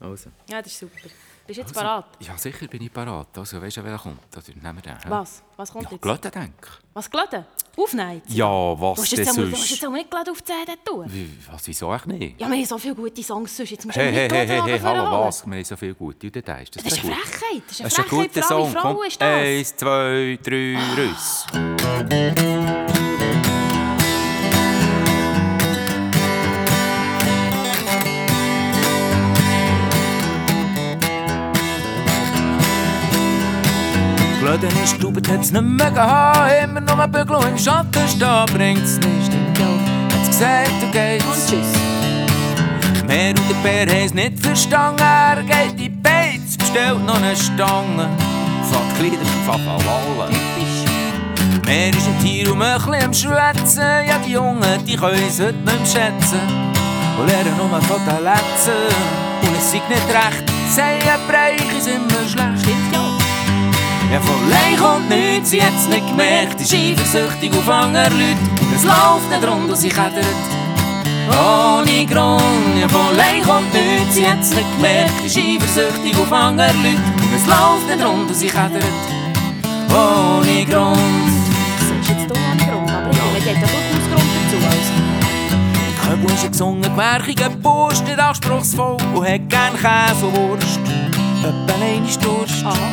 Also. Ja, das ist super. Bist du jetzt parat? Ja, sicher bin ich parat. Also, weißt du, wer kommt? Oder nehmen wir den. Was? Was kommt Ja, jetzt? Glöden, denke ich. Was geladen? Aufnehmen? Ja, was Du hast denn jetzt sonst? auch nicht geladen auf die CD tun. Was, wieso echt nicht? Ja, wir haben so viele gute Songs sonst. Jetzt musst du Hey, nicht hallo, was? Wir haben so viel gute. Und der ist Das ist eine gut. Frechheit. Das Das ist eine ist ein Frechheit guter für alle Song. Frauen, Komm, ist das. 1, 2, 3, Rüss. Glöden ist Stubet, hat's nicht mehr gehabt. Immer nur ein Bügel und im Schatten stehen, bringt's nicht. Stimmt ja, hat's gesagt, du gehst. Und tschüss. Meer und der Bär haben's nicht verstanden. Er geht in die Beiz, bestellt noch eine Stange. Fährt Kleider, Fafalallen. Typisch. Meer ist ein Tier und ein bisschen am Schwätzen. Ja, die Jungen, die können's heute nicht mehr schätzen. Und lernen nur von den Letzen. Und es sei nicht recht, sagen Breich ist immer schlecht. Stimmt ja. Ja, von allein kommt nichts, sie hat's nicht gemerkt. Ist eifersüchtig auf andere Leute. Und es läuft nicht rund und sie kädert. Ohne Grund, ja, von allein kommt nichts, sie hat's nicht gemerkt. Ist eifersüchtig auf andere Leute. Und es läuft nicht rund und sie kädert. Ohne Grund. Du sagst jetzt hier ohne Grund, aber ich hätte ja durchaus Grund dazu. Also. Köbel ist gesungen, gewärchiger Bursch, nicht anspruchsvoll und hat gern Käse und Wurst. Etwa einmal Durst. Aha.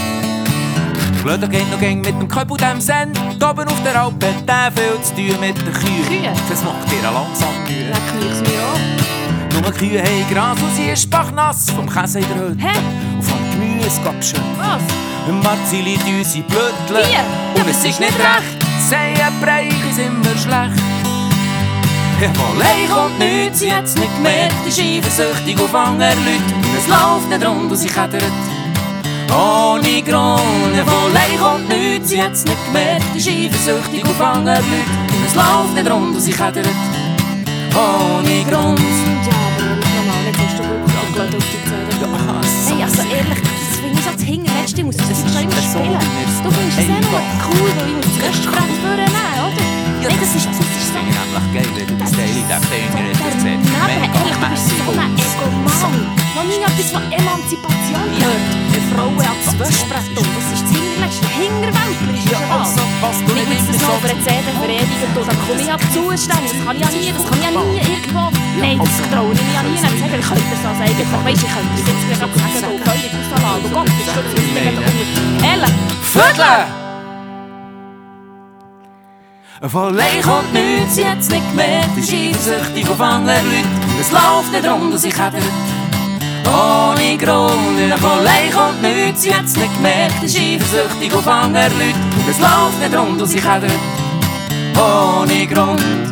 Glöden geht noch gäng mit dem Köbel dem Send. Oben auf der Alp hat der viel zu tun mit den Kühen. Kühe? Das macht ihr langsam Mühe. Leck mich mir an. Nur Kühe haben Gras und sie ist spachnass. Vom Käse in der Hütte Hä? und vom Gemüse gab schön. Was? Marzili unsere Blödle. Wie? Und es ist nicht recht, sagen Breich ist immer schlecht. Ja, von allein kommt nichts, sie hat's nicht gemerkt. Ist eifersüchtig auf andere Leute. Und es läuft nicht rund und sie kädert. Ohne Grund, ja, von allein kommt nichts, sie hat's nicht gemerkt. Ist eifersüchtig auf andere Leute. Und es läuft nicht rund und sie kädert. Ohne Grund. Ja, aber ehrlich nochmal, jetzt hast du wirklich Glöden auf die Zähne. Hey, also ehrlich, das finde ich so zu hingern. Ich muss das schon immer spielen. Du findest das eh nur cool, weil ich muss das Restaurant vornehmen, oder? Ja, Nein, das ist das ist nämlich geil, wenn du das Teil in den Finger hast. ehrlich, du bist so ein Egoman. Noch nie etwas von Emanzipation gehört. Frauen ans Wäschbrett um, das ist das Hinterletzte. Hinterwäldler ist ja was. Was du Ich muss das noch auf einer CD verewigen, dann komme ich ja zuständig. Das kann ich ja nie irgendwo. Nein, das traue ich ja nie. Ich könnte das so sagen. Weisst, ich könnte das jetzt gerade sagen, du völlig aus der Lage. Gott, das ist mir gerade unter. Ehrlich. Vögel! Von allein kommt nichts, sie hat's nicht gemerkt. Ist eifersüchtig auf andere Leute. Und es läuft nicht rund und sie kädert. Ohne Grund, ja, von allein kommt nichts, sie hat's nicht gemerkt. Ist eifersüchtig auf andere Leute. Und es läuft nicht rund und sie kädert. Ohne Grund.